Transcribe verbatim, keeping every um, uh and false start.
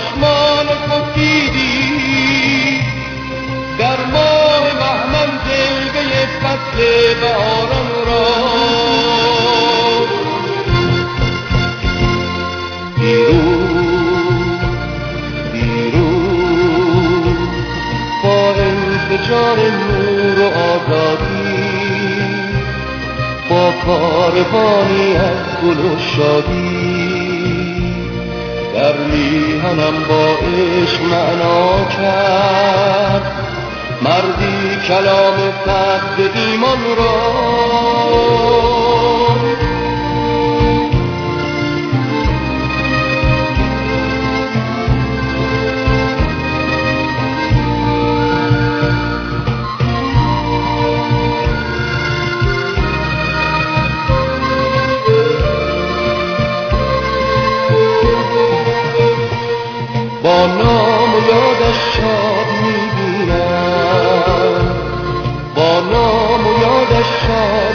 چشمان خود دیدی در ماه بهمن جلوه فصل بهاران را. دیروز دیروز با انفجار نور و آزادی با کاروانی از گل و شادی در میهنم با عشق معنا کرد مردی کلام سخت ایمان را. با نام و یادش شاد میبینم با نام و یادش شاد